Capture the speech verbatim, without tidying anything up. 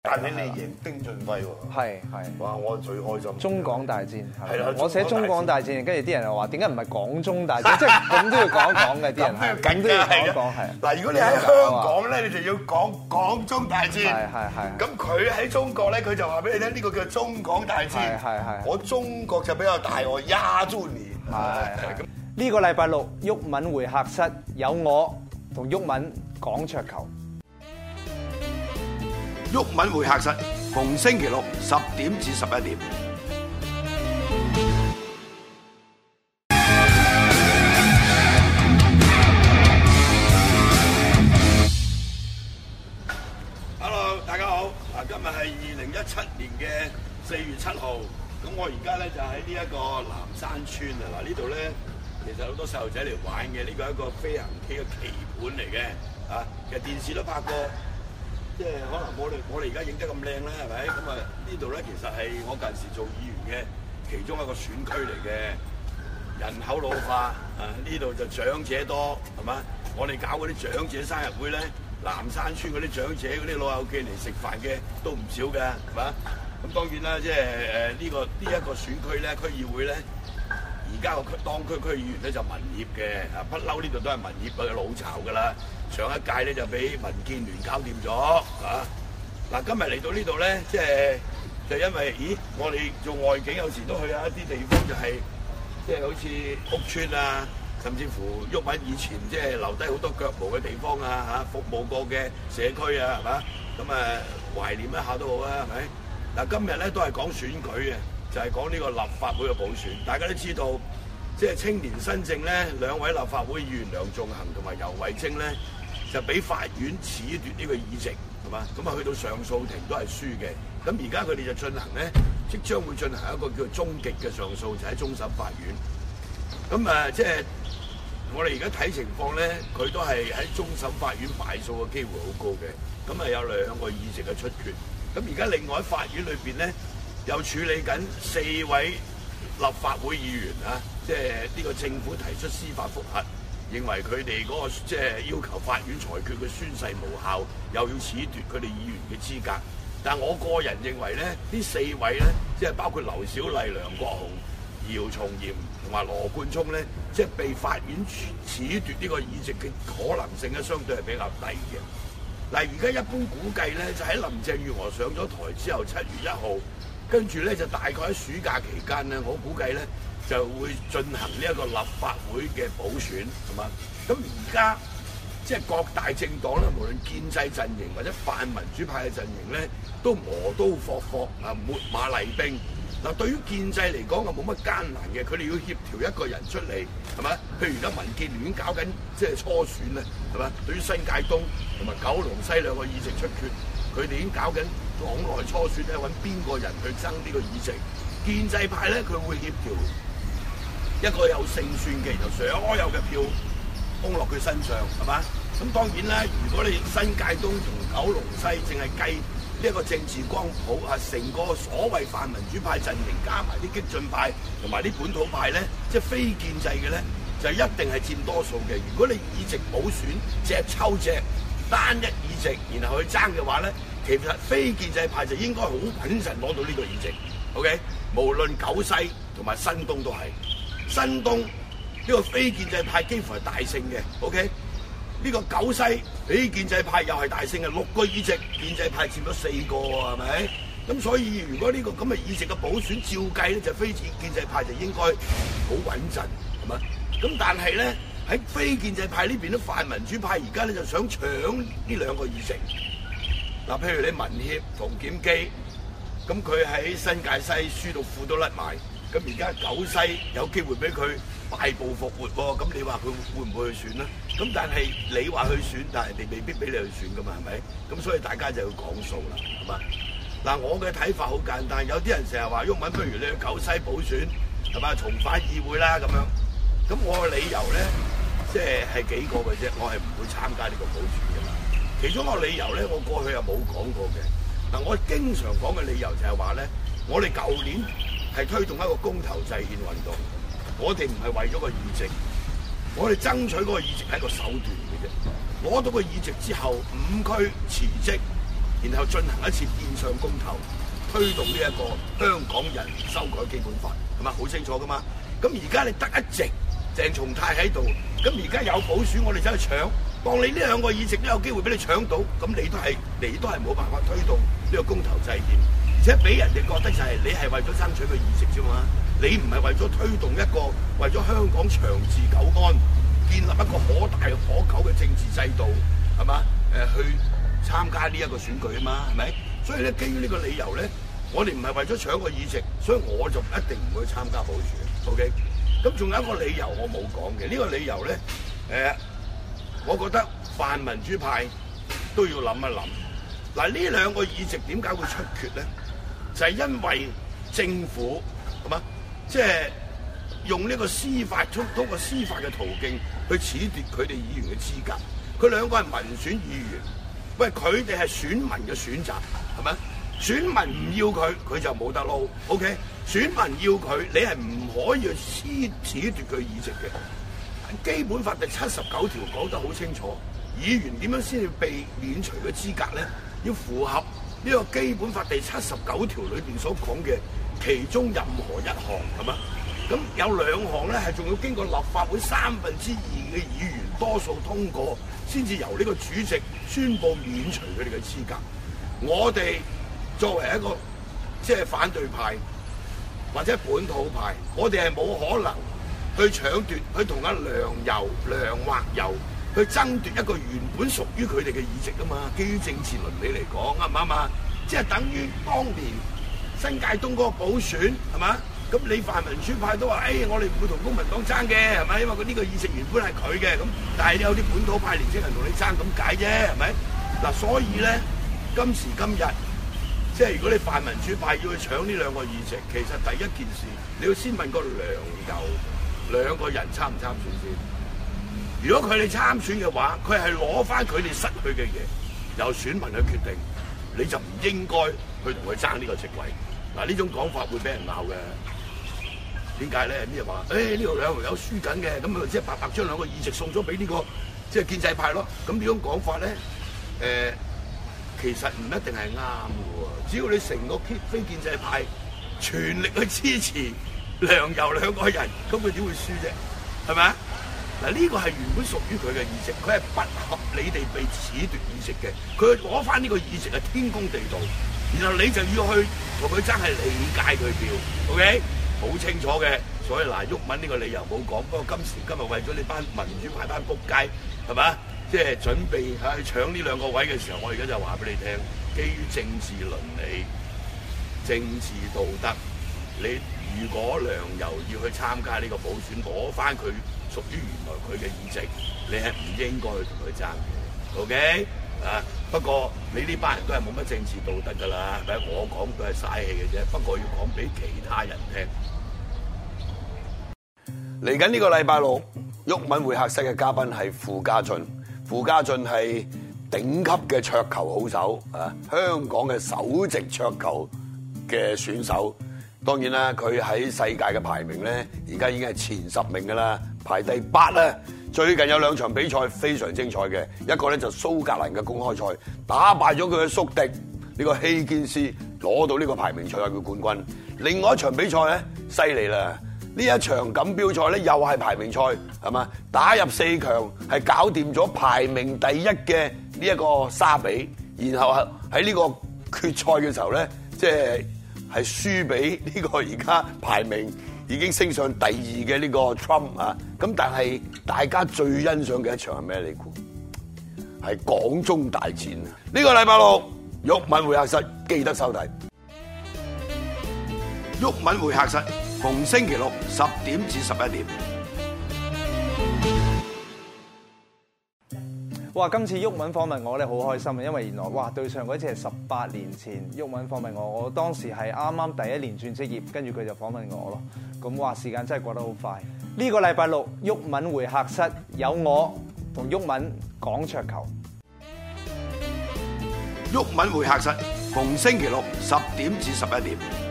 但係你贏丁俊輝喎， 係係。 哇！我最開心。 中港大戰係啦， 我寫中港大戰，跟住啲人又話點解唔係港中大戰？即係咁都要講一講嘅啲人係，咁都要講一講係。 嗱，如果你喺香港咧，你就要講港中大戰。 係係係。 咁佢喺中國咧，佢就話俾你聽，呢個叫中港大戰。 係係係。我中國就比較大，我壓住你。 係係。呢個禮拜六，毓民會客室有我同毓民講桌球。 毓民會客室，逢星期六十點至十一點。Hello， 大家好。嗱，今日係二零一七年嘅四月七號。咁我而家咧就喺呢一個南山村啊。嗱，呢度咧其實好多細路仔嚟玩嘅。呢個係一個飛行棋嘅棋盤嚟嘅。啊，其實電視都拍過。即係可能我哋我哋而家影得咁靚啦，係咪？咁啊呢度咧其實係我近時做議員嘅其中一個選區嚟嘅。人口老化啊，呢度就長者多，係嘛？我哋搞嗰啲長者生日會咧，南山村嗰啲長者嗰啲老友記嚟食飯嘅都唔少㗎，係嘛？咁當然啦，即係誒呢個呢一個選區咧，區議會咧，而家個區當區區議員咧就民協嘅，啊不嬲呢度都係民協嘅老巢㗎啦。上一屆咧就俾民建聯搞掂咗啊！嗱，今日嚟到呢度咧，即係就因為，咦，我哋做外景有時都去下一啲地方，就係即係好似屋邨啊，甚至乎毓民以前即係留低好多腳毛嘅地方啊，嚇服務過嘅社區啊，係嘛？咁啊懷念一下都好啊，係咪？嗱，今日咧都係講選舉嘅，就係講呢個立法會嘅補選。大家都知道，即係青年新政咧，兩位立法會議員梁頌恆同埋游蕙禎咧，就俾法院褫奪呢個議席，係嘛？咁啊去到上訴庭都係輸嘅。咁而家佢哋就進行咧，即將會進行一個叫做終極嘅上訴，就喺終審法院。咁啊，即係我哋而家睇情況咧，佢都係喺終審法院敗訴嘅機會好高嘅。咁啊有兩個議席嘅出缺。咁而家另外喺法院裏邊咧，又處理緊四位立法會議員啊，即係呢個政府提出司法覆核。認為佢哋嗰個即係要求法院裁決佢宣誓無效，又要褫奪佢哋議員嘅資格。但係我個人認為咧，呢四位咧，即係包括劉小麗、梁國雄、姚松炎同埋羅冠聰咧，即係被法院褫奪呢個議席嘅可能性咧，相對係比較低嘅。嗱，而家一般估計咧，就喺林鄭月娥上咗台之後，七月一號，跟住咧就大概喺暑假期間咧，我估計咧，就會進行呢一個立法會嘅補選，係嘛？咁而家即係各大政黨咧，無論建制陣營或者泛民主派嘅陣營咧，都磨刀霍霍啊，秣馬厲兵。嗱，對於建制嚟講，就冇乜艱難嘅，佢哋要協調一個人出嚟，係嘛？譬如而家民建聯已經搞緊即係初選啦，係嘛？對於新界東同埋九龍西兩個議席出缺，佢哋已經搞緊黨內初選咧，揾邊個人去爭呢個議席？建制派咧，佢會協調一個有勝算嘅，就所有嘅票封落佢身上，係嘛？咁當然啦，如果你新界東同九龍西淨係計呢一個政治光譜啊，成個所謂泛民主派陣營加埋啲激進派同埋啲本土派咧，即係非建制嘅咧，就一定係佔多數嘅。如果你議席補選隻抽隻單一議席，然後去爭嘅話咧，其實非建制派就應該好穩陣攞到呢個議席。OK， 無論九西同埋新東都係。新東呢個非建制派幾乎係大勝嘅 ，OK？ 呢個九西非建制派又係大勝嘅，六個議席，建制派佔咗四個喎，係咪？咁所以如果呢個咁嘅議席嘅補選照計咧，就非建建制派就應該好穩陣，係咪？咁但係咧喺非建制派呢邊啲泛民主派而家咧就想搶呢兩個議席。嗱，譬如你民協馮檢基，咁佢喺新界西輸到褲都甩埋。咁而家九西有機會俾佢敗部復活喎，咁你話佢會唔會去選咧？咁但係你話去選，但係你未必俾你去選噶嘛，係咪？咁所以大家就要講數啦，係嘛？嗱，我嘅睇法好簡單，有啲人成日話毓民，不如你去九西補選，係嘛？重返議會啦咁樣。咁我嘅理由咧，即係係幾個嘅啫，我係唔會參加呢個補選㗎嘛。其中一個理由咧，我過去又冇講過嘅。嗱，我經常講嘅理由就係話咧，我哋舊年係推動一個公投制憲運動，我哋唔係為咗個議席，我哋爭取嗰個議席係一個手段嘅啫。攞到個議席之後，五區辭職， 然後進行一次變相公投，推動呢一個香港人修改基本法，係嘛？好清楚噶嘛？咁而家你得一席鄭松泰喺度，咁而家有補選，我哋走去搶，當你呢兩個議席都有機會俾你搶到，咁你都係你都係冇辦法推動呢個公投制憲，而且俾人哋覺得就係你係為咗爭取個議席啫嘛，你唔係為咗推動一個為咗香港長治久安，建立一個可大可久嘅政治制度，係嘛？誒去參加呢一個選舉啊嘛，係咪？所以咧，基於呢個理由咧，我哋唔係為咗搶個議席，所以我就一定唔會參加補選。OK， 咁仲有一個理由我冇講嘅，呢、這個理由咧，誒、呃，我覺得泛民主派都要諗一諗。嗱，呢兩個議席點解會出缺咧？就係、是、因為政府係嘛，即係、就是、用呢個司法通通過司法嘅途徑去褫奪佢哋議員嘅資格。佢兩個係民選議員。喂，佢哋係選民嘅選擇，係咪？選民唔要佢，佢就冇得撈。OK， 選民要佢，你係唔可以去褫褫奪佢議席嘅。基本法第七十九條講得好清楚，議員點樣先至被免除嘅資格咧？要符合呢個基本法第七十九條裏邊所講嘅其中任何一項，係嘛？咁有兩項咧係仲要經過立法會三分之二嘅議員多數通過，先至由呢個主席宣佈免除佢哋嘅資格。我哋作為一個即係反對派或者本土派，我哋係冇可能去搶奪，去同阿梁游、梁或游去爭奪一個原本屬於佢哋嘅議席啊嘛。基於政治倫理嚟講，啱唔啱啊？即係等於當年新界東嗰個補選係嘛？咁你泛民主派都話，誒、哎，我哋唔會同公民黨爭嘅，係咪？因為佢呢個議席原本係佢嘅，咁但係有啲本土派年青人同你爭咁解啫，係咪？嗱，所以咧，今時今日，即係如果你泛民主派要去搶呢兩個議席，其實第一件事你要先問個梁游兩個人參唔參選先。如果佢哋參選嘅話，佢係攞翻佢哋失去嘅嘢，由選民去決定，你就唔應該去同佢爭呢個席位。嗱，呢種講法會俾人鬧嘅。點解咧？啲人話，誒呢度兩條友輸緊嘅，咁咪即係白白將兩個議席送咗俾呢個即係建制派咯。咁呢種講法咧，誒、呃、其實唔一定係啱嘅喎。只要你成個非建制派全力去支持梁游兩個人，咁佢點會輸啫？係咪啊？嗱，呢個係原本屬於佢嘅議席，佢係不合理地被褫奪議席嘅。佢攞翻呢個議席係天公地道，然後你就要去同佢爭係理解佢票 ，OK？好清楚嘅，所以嗱，毓民呢個理由冇講，不過今時今日為咗你班民主派班仆街，係嘛？即係準備去搶呢兩個位嘅時候，我而家就話俾你聽，基於政治倫理、政治道德，你如果梁游要去參加呢個補選，攞翻佢屬於原來佢嘅議席，你係唔應該去同佢爭嘅 ，OK？啊，不過你呢班人都係冇乜政治道德㗎啦，係咪？我講都係嘥氣嘅啫，不過要講俾其他人聽。嚟緊呢個禮拜六，毓民會客室嘅嘉賓係傅家俊，傅家俊係頂級嘅桌球好手啊，香港嘅首席桌球嘅選手。當然啦，佢喺世界嘅排名咧，而家已經係前十名㗎啦，排第八啦。最近有兩場比賽非常精彩嘅，一個咧就蘇格蘭嘅公開賽，打敗咗佢嘅宿敵呢個希堅斯，攞到呢個排名賽嘅冠軍。另外一場比賽咧，犀利啦！呢一場錦標賽咧又係排名賽，係嘛？打入四強係搞掂咗排名第一嘅呢一個沙比，然後喺呢個決賽嘅時候咧，即係係輸俾呢個而家排名已經升上第二嘅呢個 Trump 啊！咁但係大家最欣賞嘅一場係咩？你估係港中大戰啊！呢個禮拜六毓民會客室記得收睇。毓民會客室逢星期六十點至十一點。 哇！今次毓民訪問我咧好開心啊，因為原來哇對上嗰次係十八年前毓民訪問我，我當時係啱啱第一年轉職業，跟住佢就訪問我咯。咁哇時間真係過得好快。呢個禮拜六毓民會客室有我同毓民講桌球。 毓民會客室逢星期六十點至十一點。